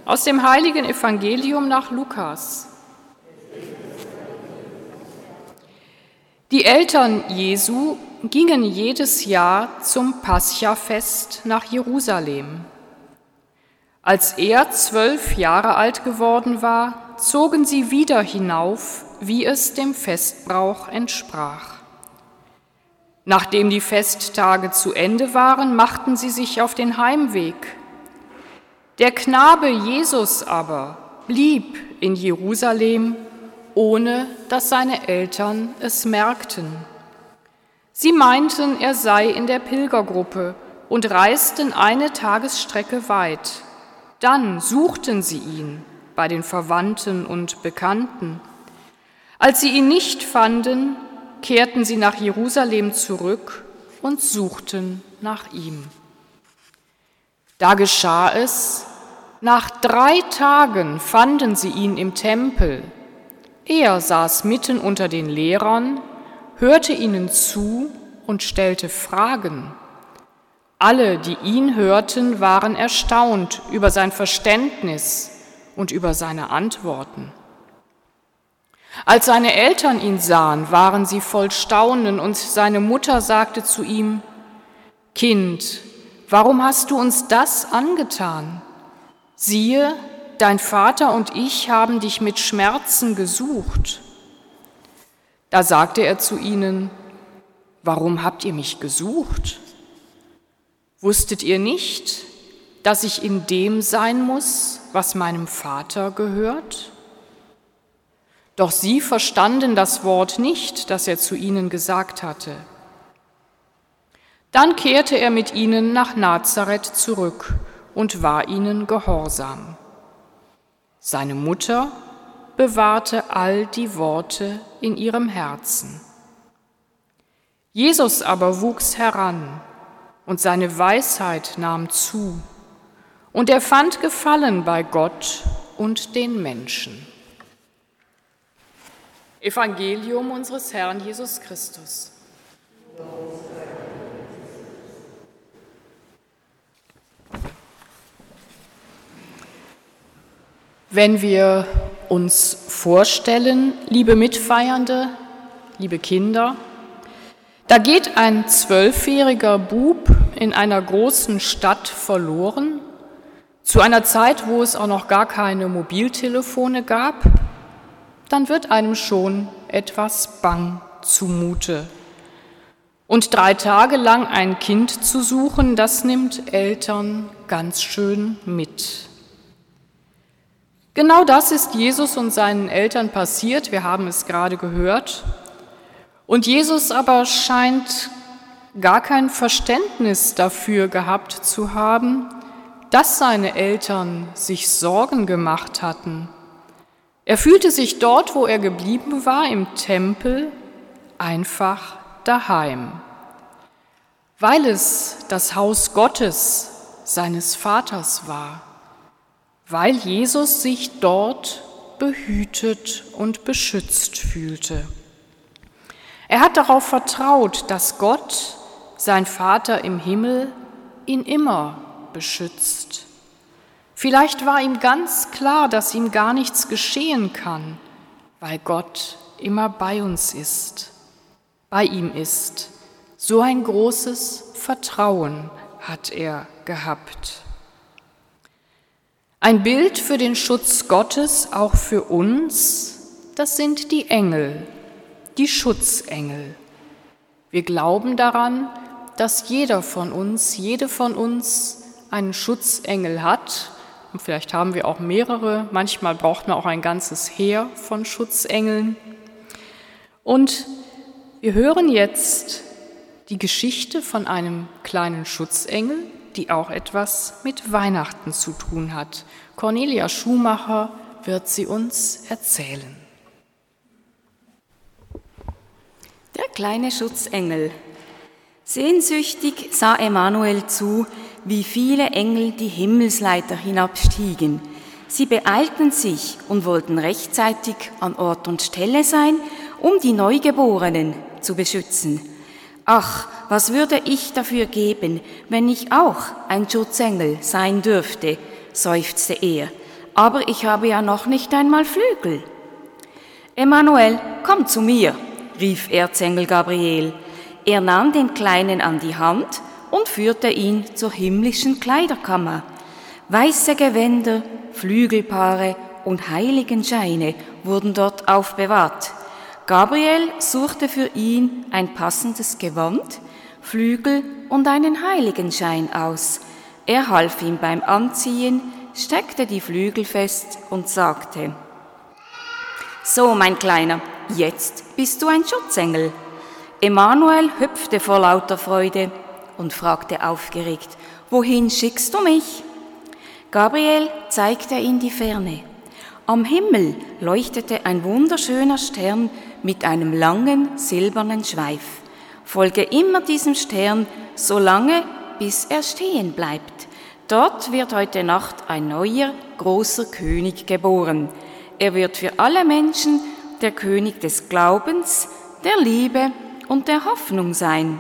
Aus dem heiligen Evangelium nach Lukas. Die Eltern Jesu gingen jedes Jahr zum Paschafest nach Jerusalem. Als er 12 Jahre alt geworden war, zogen sie wieder hinauf, wie es dem Festbrauch entsprach. Nachdem die Festtage zu Ende waren, machten sie sich auf den Heimweg. Der Knabe Jesus aber blieb in Jerusalem, ohne dass seine Eltern es merkten. Sie meinten, er sei in der Pilgergruppe und reisten eine Tagesstrecke weit. Dann suchten sie ihn bei den Verwandten und Bekannten. Als sie ihn nicht fanden, kehrten sie nach Jerusalem zurück und suchten nach ihm. Da geschah es, nach 3 Tagen fanden sie ihn im Tempel. Er saß mitten unter den Lehrern, hörte ihnen zu und stellte Fragen. Alle, die ihn hörten, waren erstaunt über sein Verständnis und über seine Antworten. Als seine Eltern ihn sahen, waren sie voll Staunen, und seine Mutter sagte zu ihm: Kind, warum hast du uns das angetan? Siehe, dein Vater und ich haben dich mit Schmerzen gesucht. Da sagte er zu ihnen: Warum habt ihr mich gesucht? Wusstet ihr nicht, dass ich in dem sein muss, was meinem Vater gehört? Doch sie verstanden das Wort nicht, das er zu ihnen gesagt hatte. Dann kehrte er mit ihnen nach Nazareth zurück und war ihnen gehorsam. Seine Mutter bewahrte all die Worte in ihrem Herzen. Jesus aber wuchs heran, und seine Weisheit nahm zu, und er fand Gefallen bei Gott und den Menschen. Evangelium unseres Herrn Jesus Christus. Wenn wir uns vorstellen, liebe Mitfeiernde, liebe Kinder, da geht ein 12-jähriger Bub in einer großen Stadt verloren, zu einer Zeit, wo es auch noch gar keine Mobiltelefone gab, dann wird einem schon etwas bang zumute. Und 3 Tage lang ein Kind zu suchen, das nimmt Eltern ganz schön mit. Genau das ist Jesus und seinen Eltern passiert, wir haben es gerade gehört. Und Jesus aber scheint gar kein Verständnis dafür gehabt zu haben, dass seine Eltern sich Sorgen gemacht hatten. Er fühlte sich dort, wo er geblieben war, im Tempel, einfach daheim, weil es das Haus Gottes, seines Vaters war, weil Jesus sich dort behütet und beschützt fühlte. Er hat darauf vertraut, dass Gott, sein Vater im Himmel, ihn immer beschützt. Vielleicht war ihm ganz klar, dass ihm gar nichts geschehen kann, weil Gott immer bei uns ist, bei ihm ist. So ein großes Vertrauen hat er gehabt. Ein Bild für den Schutz Gottes, auch für uns, das sind die Engel, die Schutzengel. Wir glauben daran, dass jeder von uns, jede von uns einen Schutzengel hat. Und vielleicht haben wir auch mehrere, manchmal braucht man auch ein ganzes Heer von Schutzengeln. Und wir hören jetzt die Geschichte von einem kleinen Schutzengel, die auch etwas mit Weihnachten zu tun hat. Cornelia Schumacher wird sie uns erzählen. Der kleine Schutzengel. Sehnsüchtig sah Emanuel zu, wie viele Engel die Himmelsleiter hinabstiegen. Sie beeilten sich und wollten rechtzeitig an Ort und Stelle sein, um die Neugeborenen zu beschützen. Ach, was würde ich dafür geben, wenn ich auch ein Schutzengel sein dürfte, seufzte er. aber ich habe ja noch nicht einmal Flügel. »Emanuel, komm zu mir«, rief Erzengel Gabriel. Er nahm den Kleinen an die Hand und führte ihn zur himmlischen Kleiderkammer. Weiße Gewänder, Flügelpaare und Heiligenscheine wurden dort aufbewahrt. Gabriel suchte für ihn ein passendes Gewand, Flügel und einen Heiligenschein aus. Er half ihm beim Anziehen, steckte die Flügel fest und sagte: »So, mein Kleiner, jetzt bist du ein Schutzengel.« Emanuel hüpfte vor lauter Freude und fragte aufgeregt: »Wohin schickst du mich?« Gabriel zeigte in die Ferne. Am Himmel leuchtete ein wunderschöner Stern mit einem langen silbernen Schweif. Folge immer diesem Stern, so lange, bis er stehen bleibt. Dort wird heute Nacht ein neuer, großer König geboren. Er wird für alle Menschen der König des Glaubens, der Liebe und der Hoffnung sein.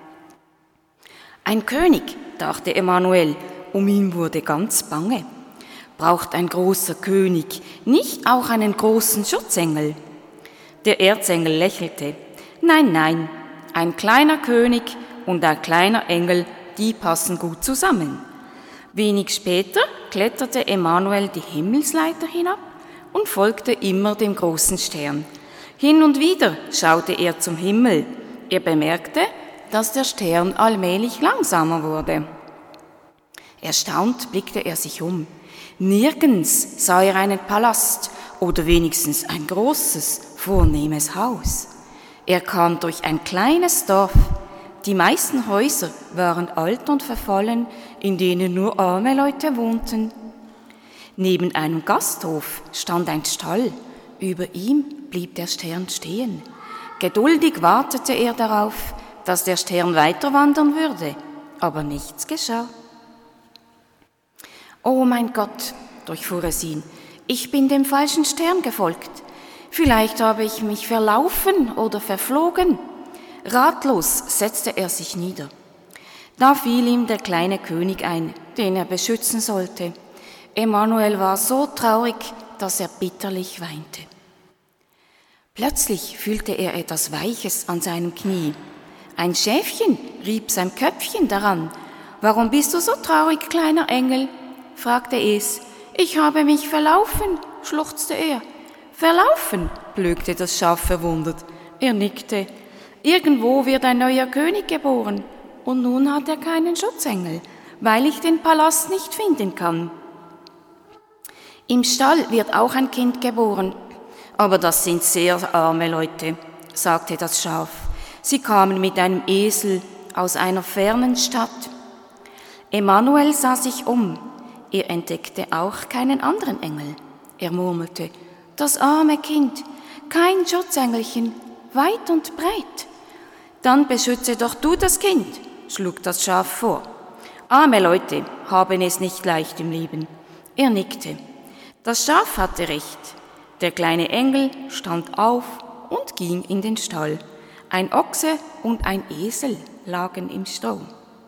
Ein König, dachte Emanuel, ihm wurde ganz bange. Braucht ein großer König nicht auch einen großen Schutzengel? Der Erzengel lächelte. Nein, nein, ein kleiner König und ein kleiner Engel, die passen gut zusammen. Wenig später kletterte Emanuel die Himmelsleiter hinab und folgte immer dem großen Stern. Hin und wieder schaute er zum Himmel. Er bemerkte, dass der Stern allmählich langsamer wurde. Erstaunt blickte er sich um. Nirgends sah er einen Palast oder wenigstens ein großes, vornehmes Haus. Er kam durch ein kleines Dorf. Die meisten Häuser waren alt und verfallen, in denen nur arme Leute wohnten. Neben einem Gasthof stand ein Stall. Über ihm blieb der Stern stehen. Geduldig wartete er darauf, dass der Stern weiter wandern würde, aber nichts geschah. »Oh mein Gott«, durchfuhr es ihn, »ich bin dem falschen Stern gefolgt. Vielleicht habe ich mich verlaufen oder verflogen.« Ratlos setzte er sich nieder. Da fiel ihm der kleine König ein, den er beschützen sollte. Emanuel war so traurig, dass er bitterlich weinte. Plötzlich fühlte er etwas Weiches an seinem Knie. Ein Schäfchen rieb sein Köpfchen daran. »Warum bist du so traurig, kleiner Engel?« fragte es. »Ich habe mich verlaufen«, schluchzte er. »Verlaufen?«, blökte das Schaf verwundert. Er nickte. »Irgendwo wird ein neuer König geboren, und nun hat er keinen Schutzengel, weil ich den Palast nicht finden kann.« »Im Stall wird auch ein Kind geboren, aber das sind sehr arme Leute«, sagte das Schaf. Sie kamen mit einem Esel aus einer fernen Stadt. Emanuel sah sich um. Er entdeckte auch keinen anderen Engel. Er murmelte: »Das arme Kind, kein Schutzengelchen, weit und breit.« »Dann beschütze doch du das Kind«, schlug das Schaf vor. »Arme Leute haben es nicht leicht im Leben.« Er nickte. Das Schaf hatte recht. Der kleine Engel stand auf und ging in den Stall. Ein Ochse und ein Esel lagen im Stroh.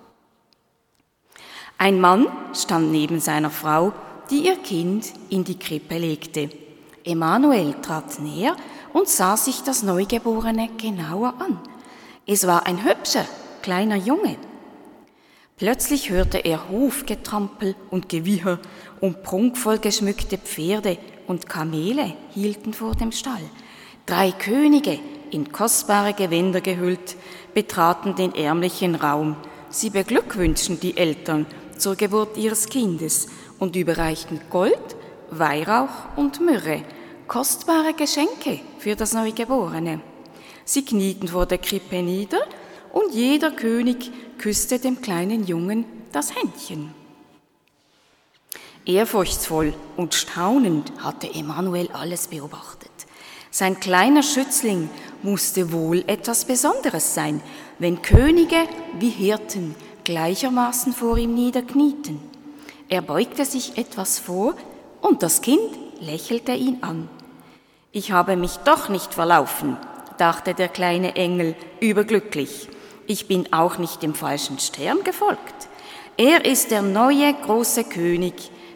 Ein Mann stand neben seiner Frau, die ihr Kind in die Krippe legte. Emanuel trat näher und sah sich das Neugeborene genauer an. Es war ein hübscher, kleiner Junge. Plötzlich hörte er Hufgetrampel und Gewicher und prunkvoll geschmückte Pferde und Kamele hielten vor dem Stall. 3 Könige, in kostbare Gewänder gehüllt, betraten den ärmlichen Raum. Sie beglückwünschten die Eltern zur Geburt ihres Kindes und überreichten Gold, Weihrauch und Myrrhe, kostbare Geschenke für das Neugeborene. Sie knieten vor der Krippe nieder und jeder König küsste dem kleinen Jungen das Händchen. Ehrfurchtsvoll und staunend hatte Emanuel alles beobachtet. Sein kleiner Schützling musste wohl etwas Besonderes sein, wenn Könige wie Hirten gleichermaßen vor ihm niederknieten. Er beugte sich etwas vor und das Kind lächelte ihn an. »Ich habe mich doch nicht verlaufen«, dachte der kleine Engel überglücklich. »Ich bin auch nicht dem falschen Stern gefolgt. Er ist der neue große König,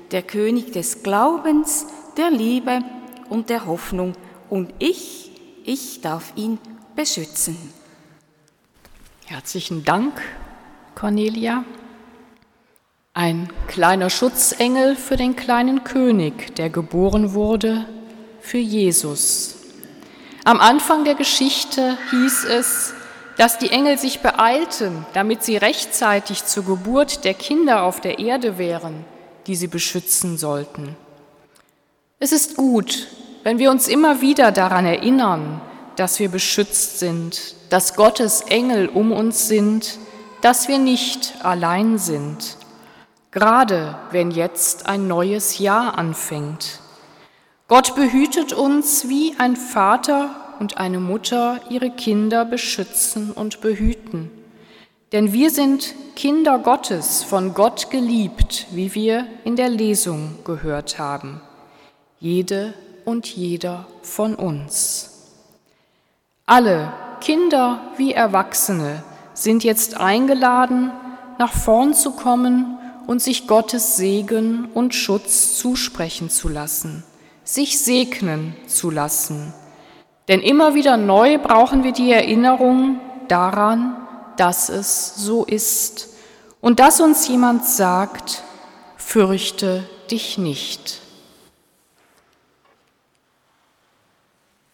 der König des Glaubens, der Liebe und der Hoffnung. Und ich darf ihn beschützen. Herzlichen Dank, Cornelia. Ein kleiner Schutzengel für den kleinen König, der geboren wurde, für Jesus. Am Anfang der Geschichte hieß es, dass die Engel sich beeilten, damit sie rechtzeitig zur Geburt der Kinder auf der Erde wären, die sie beschützen sollten. Es ist gut, wenn wir uns immer wieder daran erinnern, dass wir beschützt sind, dass Gottes Engel um uns sind, dass wir nicht allein sind, gerade wenn jetzt ein neues Jahr anfängt. Gott behütet uns, wie ein Vater und eine Mutter ihre Kinder beschützen und behüten. Denn wir sind Kinder Gottes, von Gott geliebt, wie wir in der Lesung gehört haben. Jede und jeder von uns. Alle, Kinder wie Erwachsene, sind jetzt eingeladen, nach vorn zu kommen und sich Gottes Segen und Schutz zusprechen zu lassen, sich segnen zu lassen. Denn immer wieder neu brauchen wir die Erinnerung daran, dass es so ist und dass uns jemand sagt, fürchte dich nicht.